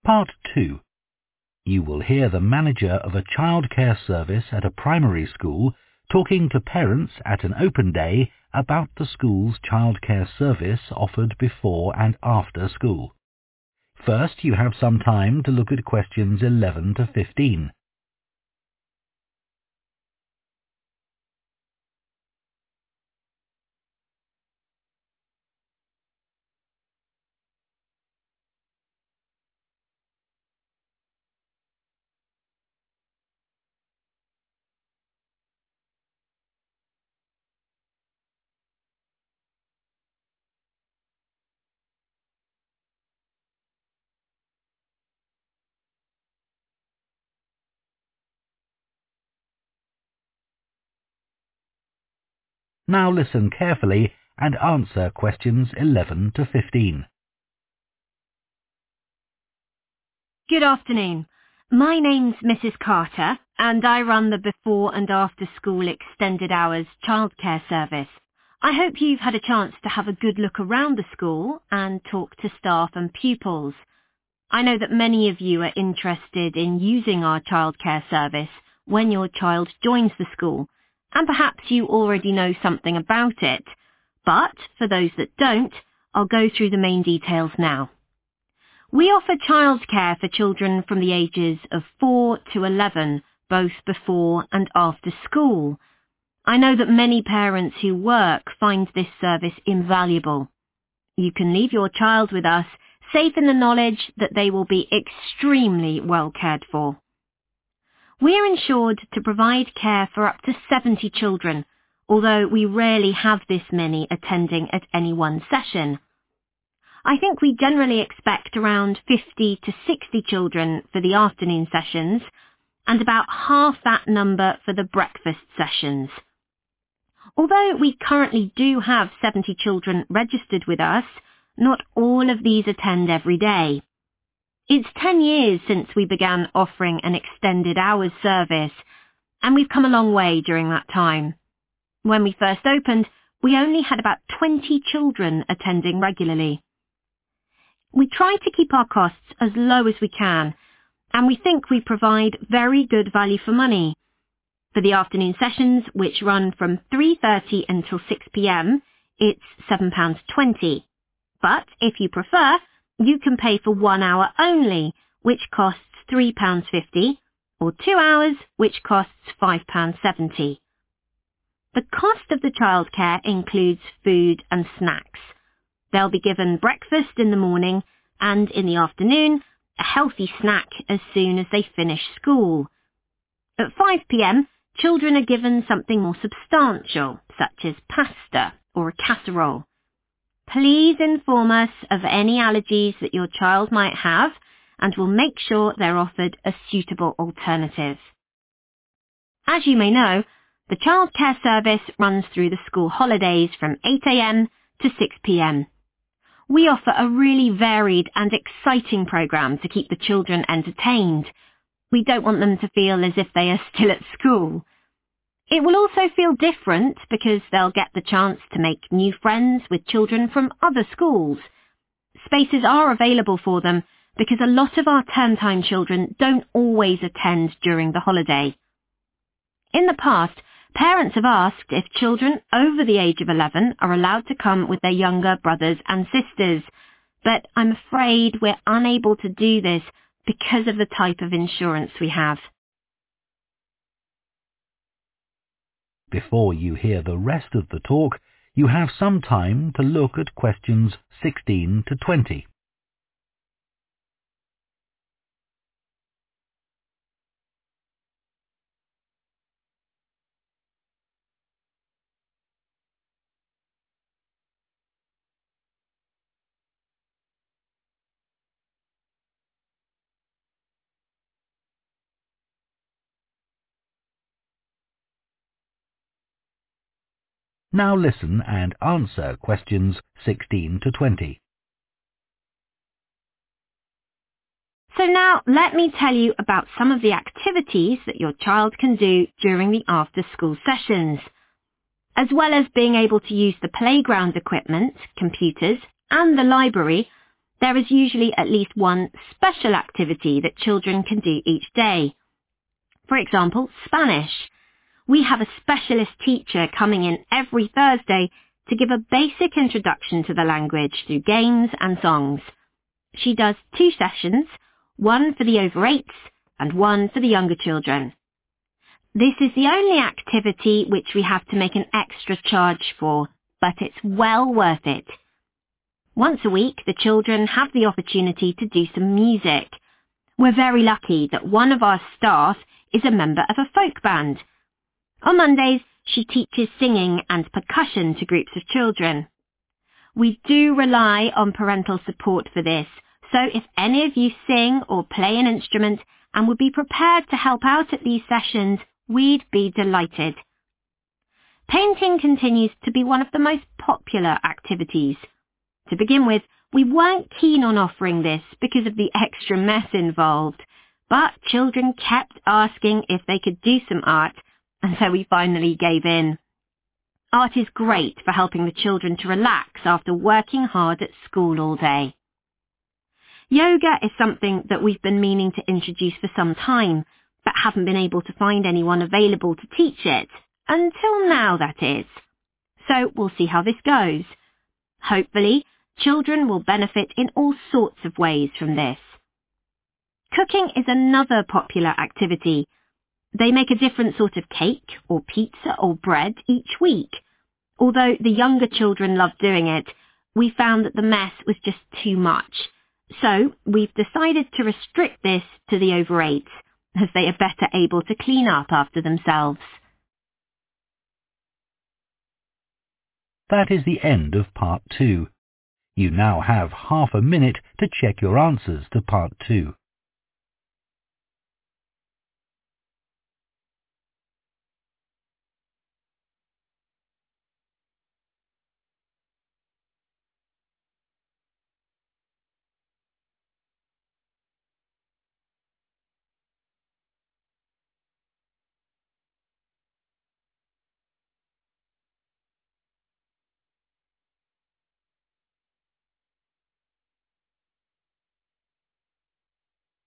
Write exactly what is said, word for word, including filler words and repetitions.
Part two. You will hear the manager of a childcare service at a primary school talking to parents at an open day about the school's childcare service offered before and after school. First, you have some time to look at questions eleven to fifteen. Now listen carefully and answer questions eleven to fifteen. Good afternoon. My name's Missus Carter, and I run the before and after school extended hours childcare service. I hope you've had a chance to have a good look around the school and talk to staff and pupils. I know that many of you are interested in using our childcare service when your child joins the school, and perhaps you already know something about it. But for those that don't, I'll go through the main details now. We offer childcare for children from the ages of four to eleven, both before and after school. I know that many parents who work find this service invaluable. You can leave your child with us, safe in the knowledge that they will be extremely well cared for. We are insured to provide care for up to seventy children, although we rarely have this many attending at any one session. I think we generally expect around fifty to sixty children for the afternoon sessions, and about half that number for the breakfast sessions. Although we currently do have seventy children registered with us, not all of these attend every day. It's ten years since we began offering an extended hours service, and we've come a long way during that time. When we first opened, we only had about twenty children attending regularly. We try to keep our costs as low as we can, and we think we provide very good value for money. For the afternoon sessions, which run from three thirty until six p m, it's seven pounds twenty. But if you prefer, you can pay for one hour only, which costs three pounds fifty, or two hours, which costs five pounds seventy. The cost of the childcare includes food and snacks. They'll be given breakfast in the morning and in the afternoon, a healthy snack as soon as they finish school. At five p m, children are given something more substantial, such as pasta or a casserole. Please inform us of any allergies that your child might have, and we'll make sure they're offered a suitable alternative. As you may know, the childcare service runs through the school holidays from eight a m to six p m. We offer a really varied and exciting programme to keep the children entertained. We don't want them to feel as if they are still at school. It will also feel different because they'll get the chance to make new friends with children from other schools. Spaces are available for them because a lot of our term time children don't always attend during the holiday. In the past, parents have asked if children over the age of eleven are allowed to come with their younger brothers and sisters, but I'm afraid we're unable to do this because of the type of insurance we have. Before you hear the rest of the talk, you have some time to look at questions sixteen to twenty. Now listen and answer questions sixteen to twenty. So now let me tell you about some of the activities that your child can do during the after-school sessions. As well as being able to use the playground equipment, computers, and the library, There is usually at least one special activity that children can do each day. For example, Spanish. We have a specialist teacher coming in every Thursday to give a basic introduction to the language through games and songs. She does two sessions, one for the over eights and one for the younger children. This is the only activity which we have to make an extra charge for, but it's well worth it. Once a week, the children have the opportunity to do some music. We're very lucky that one of our staff is a member of a folk band. On Mondays, she teaches singing and percussion to groups of children. We do rely on parental support for this, so if any of you sing or play an instrument and would be prepared to help out at these sessions, we'd be delighted. Painting continues to be one of the most popular activities. To begin with, we weren't keen on offering this because of the extra mess involved, but children kept asking if they could do some art, and so we finally gave in. Art is great for helping the children to relax after working hard at school all day. Yoga is something that we've been meaning to introduce for some time, but haven't been able to find anyone available to teach it, until now that is. So we'll see how this goes. Hopefully, children will benefit in all sorts of ways from this. Cooking is another popular activity. They make a different sort of cake or pizza or bread each week. Although the younger children love doing it, we found that the mess was just too much. So we've decided to restrict this to the over eights, as they are better able to clean up after themselves. That is the end of part two. You now have half a minute to check your answers to part two.